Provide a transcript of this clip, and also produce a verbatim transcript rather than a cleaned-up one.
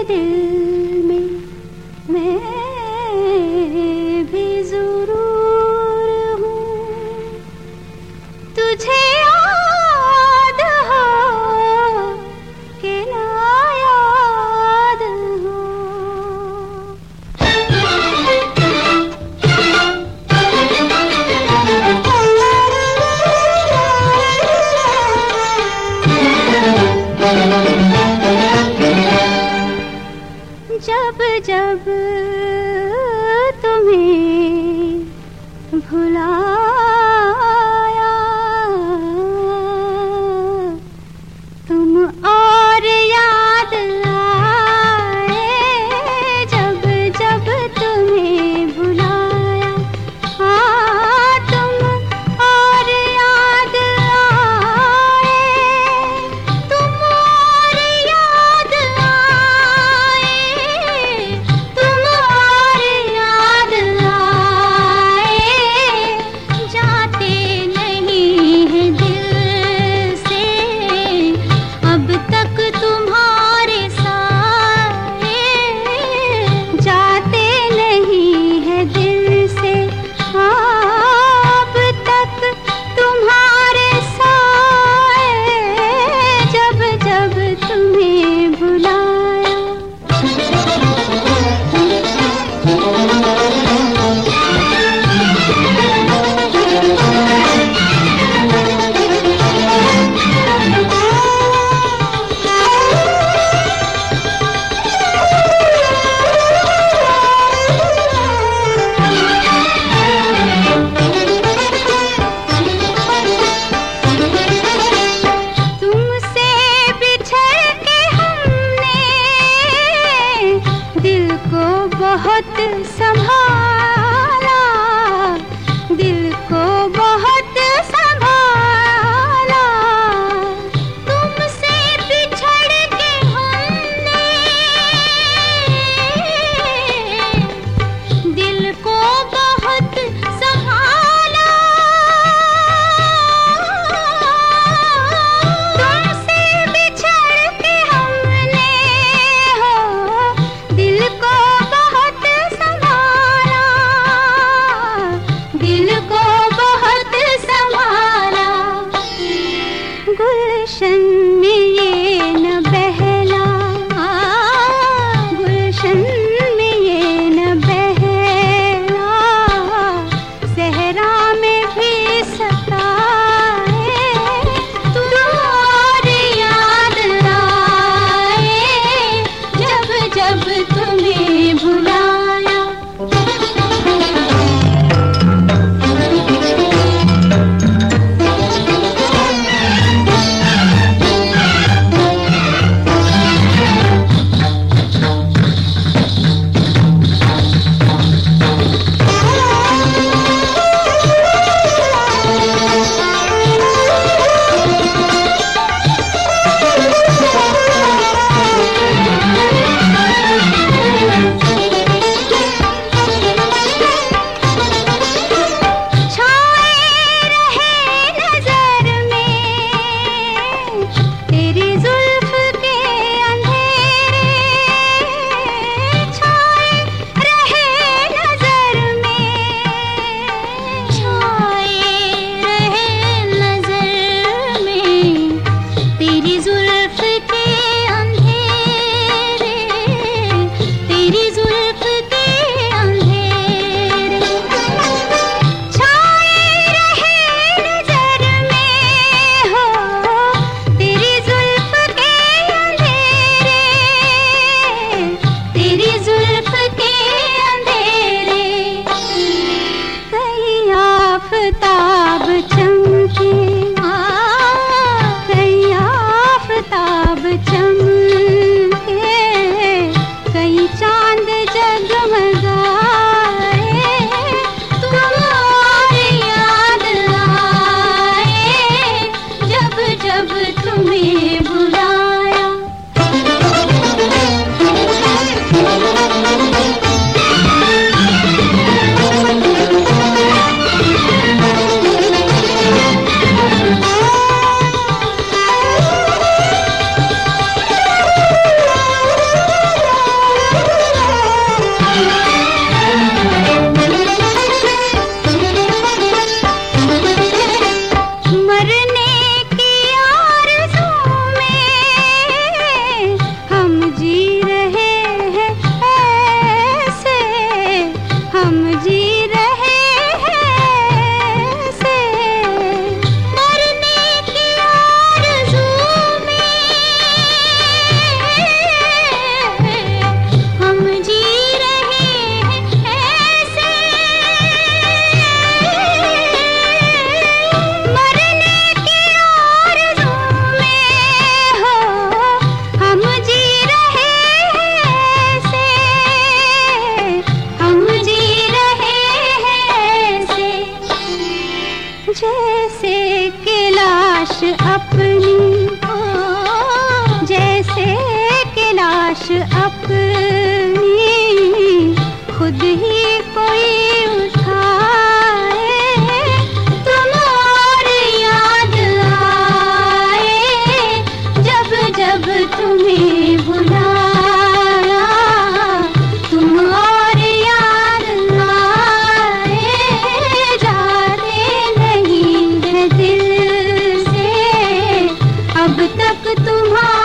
दिल में मैं भी जरूर हूँ, तुझे याद हो कि ना याद हो। जब जब तुम्हें भुलाया, तुम और याद आए। जब जब तुम्हें भुलाया, हाँ तुम और याद आए, तुम और याद आए, तुम और याद आए। जाते नहीं है दिल से अब तक तुम्हारे साए, जाते नहीं है दिल से अब तक तुम्हारे साए। जब जब तुम्हें बुलाया, तुमसे बिछड़ के हमने दिल को बहुत संभाला, दिल को बहुत संभाला। तुमसे बिछड़ के हमने दिल को बहुत संभाला, तुमसे बिछड़ के हमने हो दिल को बहुत संभाला, दिल को बहुत संभाला। गुलशन में ये न बहला, गुलशन में ये न बहला, सहरा में भी सताए। तुम और याद आए, जब जब तुम्हें भुलाया। आफताब चमके, कहीं आफताब चमके, कहीं चांद जगमगाए। तुम और याद आए, जब जब तुम्हें बुलाया। अपनी खुद ही कोई उठाए, तुम और याद आए जब जब तुम्हें बुलाया, तुम और याद आए जाने नहीं है दिल से अब तक तुम्हारा